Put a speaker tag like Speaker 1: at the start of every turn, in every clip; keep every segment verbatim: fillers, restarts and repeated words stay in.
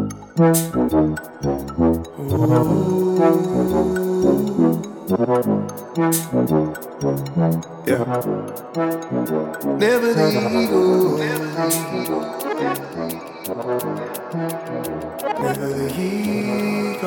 Speaker 1: Yeah. Never let go. Never let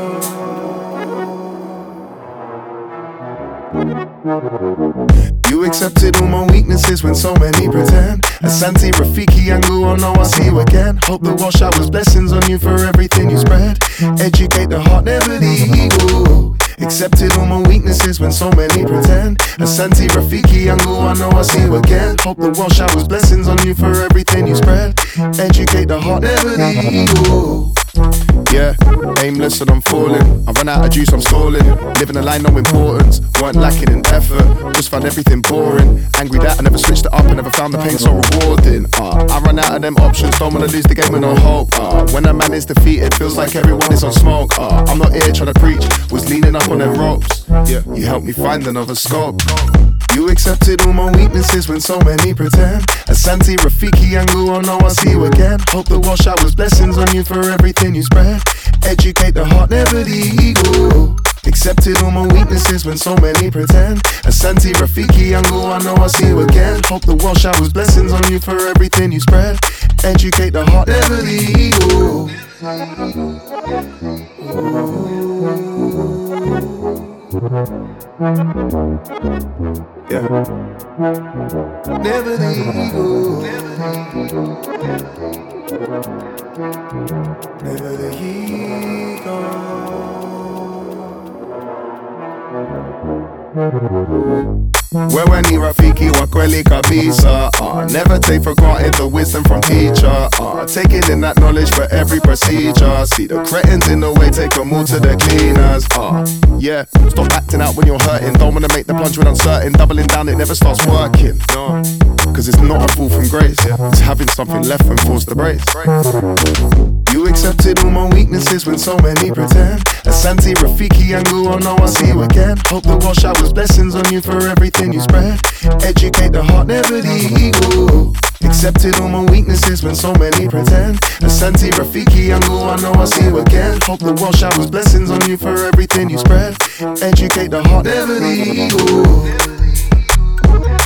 Speaker 1: go. You accepted all my weaknesses when so many pretend. Asante, Rafiki, Angu, oh no, I'll see you again. Hope the wash showers blessings on you for everything you spread. Educate the heart, never the ego. Accepted all my weaknesses when so many pretend. Asante, Rafiki, Angu, I know I'll see you again. Hope the world showers blessings on you for everything you spread. Educate the heart, never the ego. Yeah, aimless and I'm falling. I run out of juice, I'm stalling. Living a line, no importance. Weren't lacking in effort, just found everything boring. Angry that I never switched it up and never found the pain so rewarding. uh, I run out of them options, don't wanna lose the game with no hope. uh, When a man is defeated, feels like everyone is on smoke. uh, I'm not here trying to preach, was leaning up on them ropes. Yeah, you helped me find another scope. You accepted all my weaknesses when so many pretend. Asante, Rafiki, Angu, oh no, I'll see you again. Hope the wash showers blessings on you for everything you spread. Educate the heart, never the ego. Accepted all my weaknesses when so many pretend. Asante, Rafiki, Angu, I know I'll see you again. Hope the world showers blessings on you for everything you spread. Educate the heart, never the ego. Yeah. Never the ego. Never the ego. Wewe ni rafiki wa kweli kabisa. uh, Never take for granted the wisdom from teacher. uh, Taking in that knowledge for every procedure. See the cretins in the way, take them all to the cleaners. uh, Yeah, stop acting out when you're hurting. Don't wanna make the plunge when uncertain. Doubling down, it never starts working. No, cause it's not a fall from grace. It's having something left when forced to brace. You accepted all my weaknesses when so many pretend. Asante, Rafiki, Angu, oh no, I'll see you again. Hope the world showers blessings on you for everything you spread. Educate the heart, never the ego. Accepted all my weaknesses when so many pretend. Asante, Rafiki, Angu, I know I'll see you again. Hope the world showers blessings on you for everything you spread. Educate the heart, never the ego.